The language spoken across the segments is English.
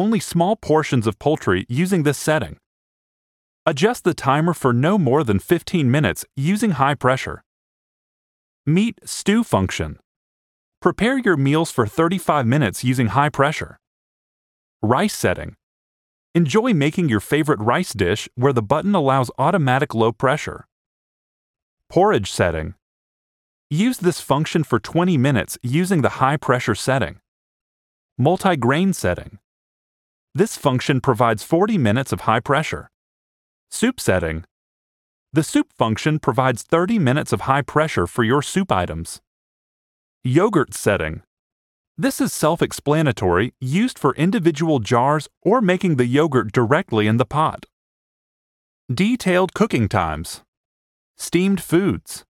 only small portions of poultry using this setting. Adjust the timer for no more than 15 minutes using high pressure. Meat stew function. Prepare your meals for 35 minutes using high pressure. Rice setting. Enjoy making your favorite rice dish where the button allows automatic low pressure. Porridge setting. Use this function for 20 minutes using the high pressure setting. Multi-grain setting. This function provides 40 minutes of high pressure. Soup setting. The soup function provides 30 minutes of high pressure for your soup items. Yogurt setting. This is self-explanatory, used for individual jars or making the yogurt directly in the pot. Detailed cooking times. Steamed foods.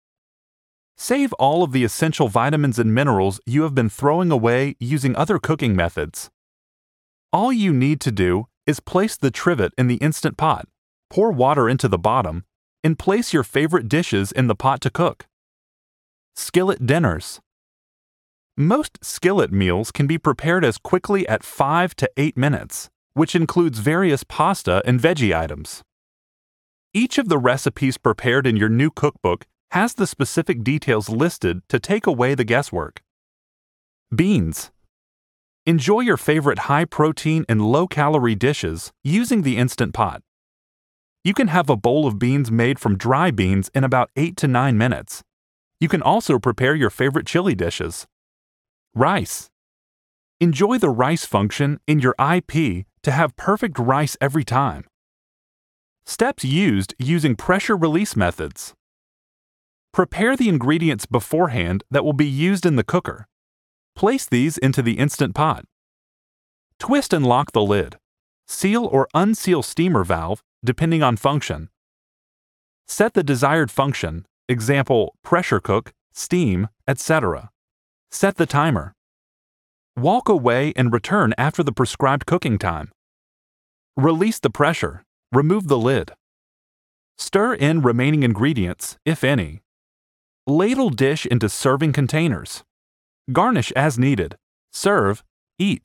Save all of the essential vitamins and minerals you have been throwing away using other cooking methods. All you need to do is place the trivet in the Instant Pot, pour water into the bottom, and place your favorite dishes in the pot to cook. Skillet dinners. Most skillet meals can be prepared as quickly as 5 to 8 minutes, which includes various pasta and veggie items. Each of the recipes prepared in your new cookbook has the specific details listed to take away the guesswork. Beans. Enjoy your favorite high-protein and low-calorie dishes using the Instant Pot. You can have a bowl of beans made from dry beans in about 8 to 9 minutes. You can also prepare your favorite chili dishes. Rice. Enjoy the rice function in your IP to have perfect rice every time. Steps used using pressure release methods. Prepare the ingredients beforehand that will be used in the cooker. Place these into the Instant Pot. Twist and lock the lid. Seal or unseal steamer valve, depending on function. Set the desired function, example, pressure cook, steam, etc. Set the timer. Walk away and return after the prescribed cooking time. Release the pressure. Remove the lid. Stir in remaining ingredients, if any. Ladle dish into serving containers. Garnish as needed. Serve, eat.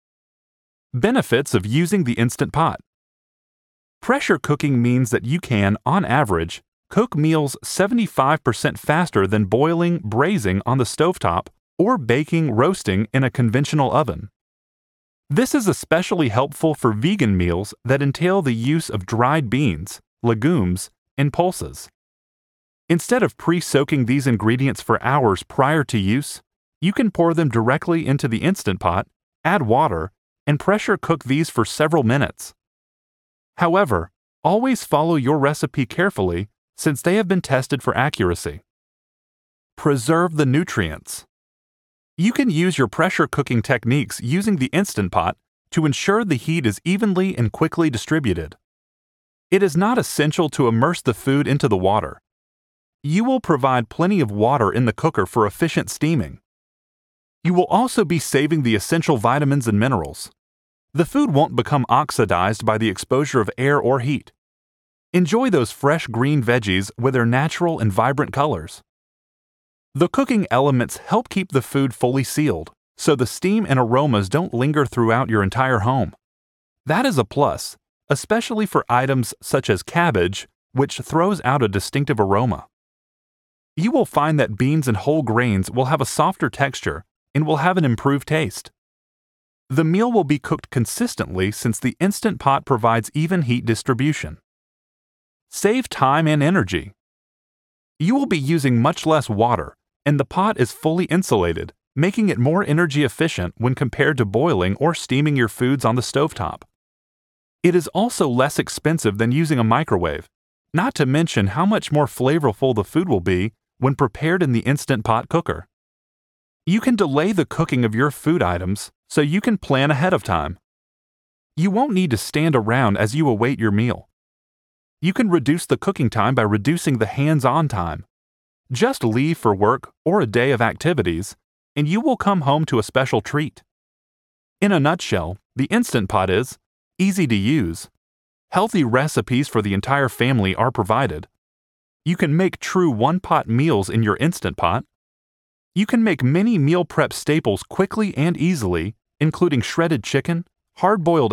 Benefits of using the Instant Pot. Pressure cooking means that you can, on average, cook meals 75% faster than boiling, braising on the stovetop or baking, roasting in a conventional oven. This is especially helpful for vegan meals that entail the use of dried beans, legumes, and pulses. Instead of pre-soaking these ingredients for hours prior to use, you can pour them directly into the Instant Pot, add water, and pressure cook these for several minutes. However, always follow your recipe carefully since they have been tested for accuracy. Preserve the nutrients. You can use your pressure cooking techniques using the Instant Pot to ensure the heat is evenly and quickly distributed. It is not essential to immerse the food into the water. You will provide plenty of water in the cooker for efficient steaming. You will also be saving the essential vitamins and minerals. The food won't become oxidized by the exposure of air or heat. Enjoy those fresh green veggies with their natural and vibrant colors. The cooking elements help keep the food fully sealed, so the steam and aromas don't linger throughout your entire home. That is a plus, especially for items such as cabbage, which throws out a distinctive aroma. You will find that beans and whole grains will have a softer texture and will have an improved taste. The meal will be cooked consistently since the Instant Pot provides even heat distribution. Save time and energy. You will be using much less water, and the pot is fully insulated, making it more energy efficient when compared to boiling or steaming your foods on the stovetop. It is also less expensive than using a microwave, not to mention how much more flavorful the food will be when prepared in the Instant Pot cooker. You can delay the cooking of your food items so you can plan ahead of time. You won't need to stand around as you await your meal. You can reduce the cooking time by reducing the hands-on time. Just leave for work or a day of activities, and you will come home to a special treat. In a nutshell, the Instant Pot is easy to use. Healthy recipes for the entire family are provided. You can make true one-pot meals in your Instant Pot. You can make many meal prep staples quickly and easily, including shredded chicken, hard-boiled